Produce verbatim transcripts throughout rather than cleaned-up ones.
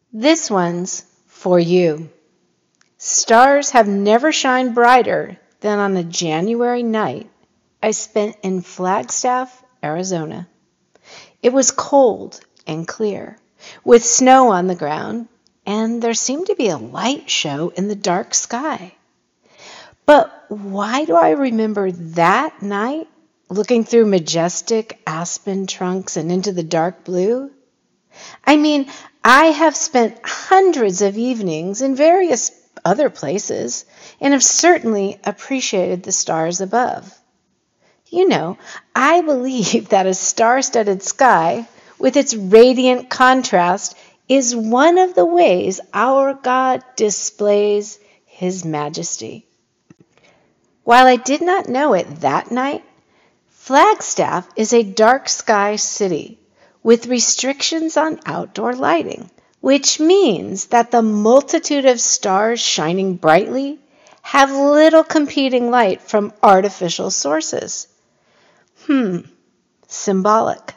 This one's for you. Stars have never shined brighter than on a January night I spent in Flagstaff, Arizona. It was cold and clear, with snow on the ground, and there seemed to be a light show in the dark sky. But why do I remember that night, looking through majestic aspen trunks and into the dark blue? I mean, I have spent hundreds of evenings in various other places and have certainly appreciated the stars above. You know, I believe that a star-studded sky, with its radiant contrast, is one of the ways our God displays His majesty. While I did not know it that night, Flagstaff is a dark sky city with restrictions on outdoor lighting, which means that the multitude of stars shining brightly have little competing light from artificial sources. Hmm, symbolic.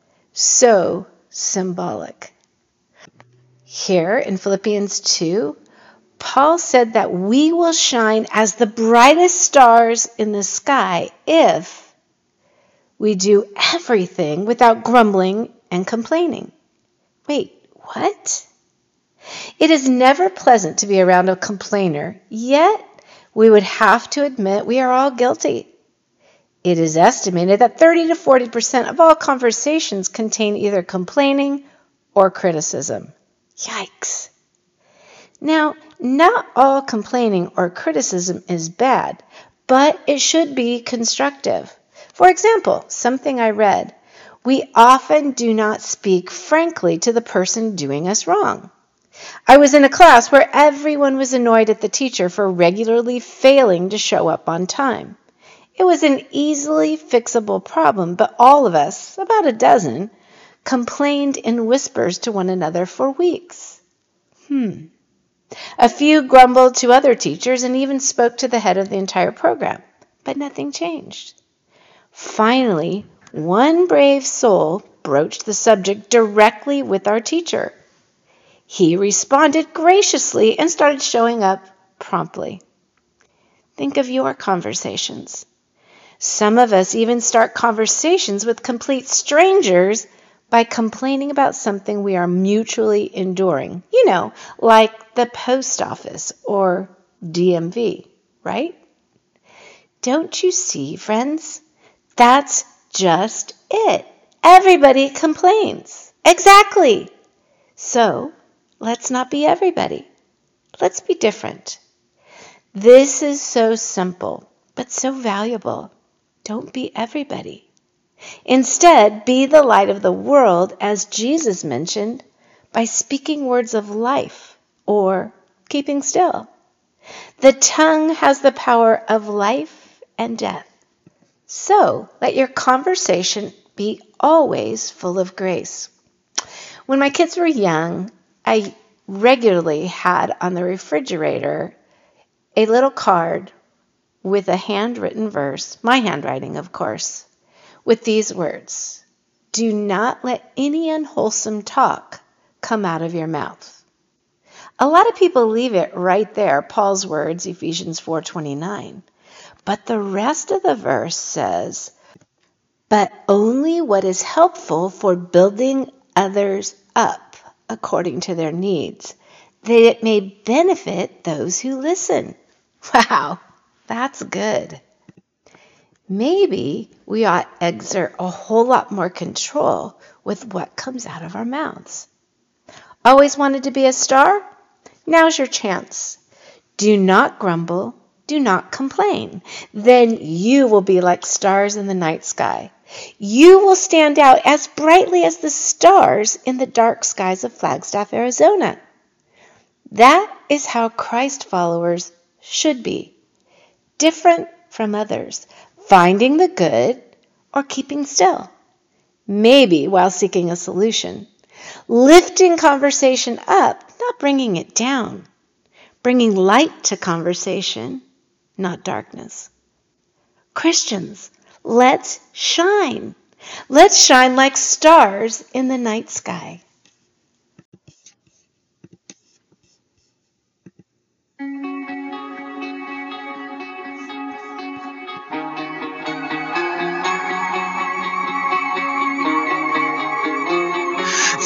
So symbolic. Here in Philippians two, Paul said that we will shine as the brightest stars in the sky if we do everything without grumbling and complaining. Wait, what? It is never pleasant to be around a complainer, yet we would have to admit we are all guilty. It is estimated that thirty to forty percent of all conversations contain either complaining or criticism. Yikes. Now, not all complaining or criticism is bad, but it should be constructive. For example, something I read, we often do not speak frankly to the person doing us wrong. I was in a class where everyone was annoyed at the teacher for regularly failing to show up on time. It was an easily fixable problem, but all of us, about a dozen, complained in whispers to one another for weeks. Hmm. A few grumbled to other teachers and even spoke to the head of the entire program, but nothing changed. Finally, one brave soul broached the subject directly with our teacher. He responded graciously and started showing up promptly. Think of your conversations. Some of us even start conversations with complete strangers by complaining about something we are mutually enduring. You know, like the post office or D M V, right? Don't you see, friends? That's just it. Everybody complains. Exactly. So, let's not be everybody. Let's be different. This is so simple, but so valuable. Don't be everybody. Instead, be the light of the world, as Jesus mentioned, by speaking words of life or keeping still. The tongue has the power of life and death. So, let your conversation be always full of grace. When my kids were young, I regularly had on the refrigerator a little card with a handwritten verse, my handwriting, of course, with these words: do not let any unwholesome talk come out of your mouth. A lot of people leave it right there, Paul's words, Ephesians four twenty-nine. But the rest of the verse says, but only what is helpful for building others up according to their needs, that it may benefit those who listen. Wow, that's good. Maybe we ought to exert a whole lot more control with what comes out of our mouths. Always wanted to be a star? Now's your chance. Do not grumble. Do not complain. Then you will be like stars in the night sky. You will stand out as brightly as the stars in the dark skies of Flagstaff, Arizona. That is how Christ followers should be. Different from others, finding the good or keeping still. Maybe while seeking a solution. Lifting conversation up, not bringing it down. Bringing light to conversation, not darkness. Christians, let's shine. Let's shine like stars in the night sky.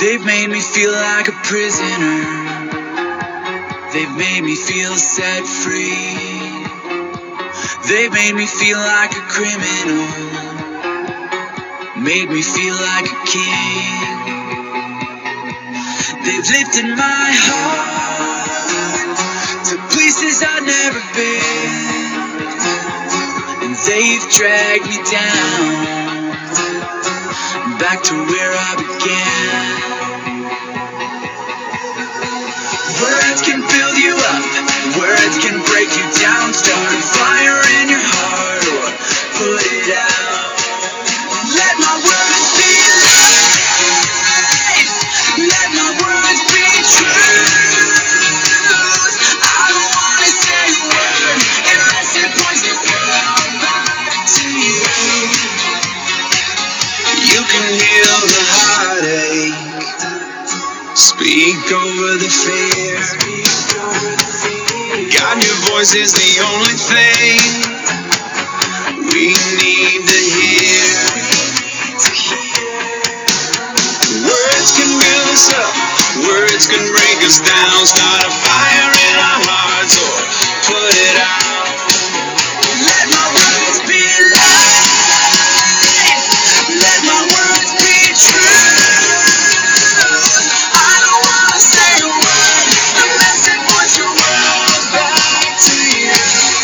They've made me feel like a prisoner. They've made me feel set free. They've made me feel like a criminal. Made me feel like a king. They've lifted my heart to places I've never been. And they've dragged me down back to where I began. Words can build you up, words can break you down. Start a fire in your heart or put it out. Let my words be life, let my words be truth. I don't wanna say a word unless it points the world back to you. You can heal the heartache, speak over the fear. God, your voice is the only thing we need to hear. Words can build us up, words can break us down. Start a fire in our hearts or put it out. Let my words be life, let my words be true. I don't wanna say a word unless it points your world back to you.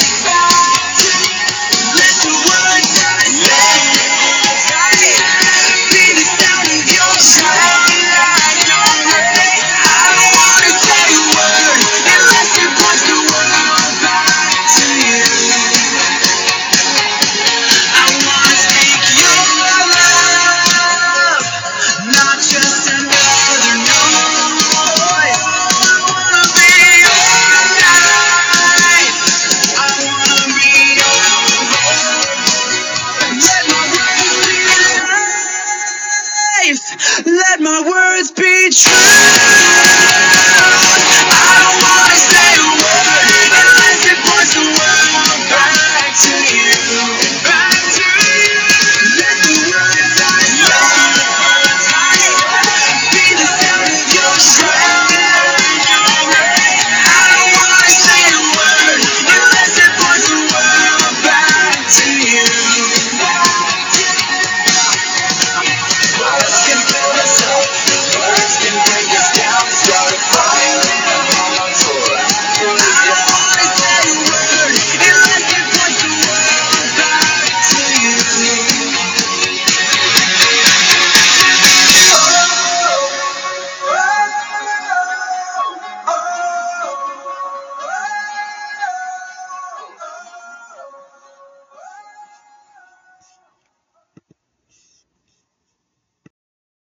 Let the words I say be the sound of your sound like your rain. I don't wanna say a word unless it points the world back to you. I wanna speak your love, not just another noise. I wanna be your night. I wanna be your Lord. Let my words be life. Let my words be true. I don't wanna say a word unless it points the world back to you. Back to you. Let the words I say be the sound of your sound like your rain. I don't wanna say a word unless it points the world back to you. Words can build us up, words can break us down. Start a fire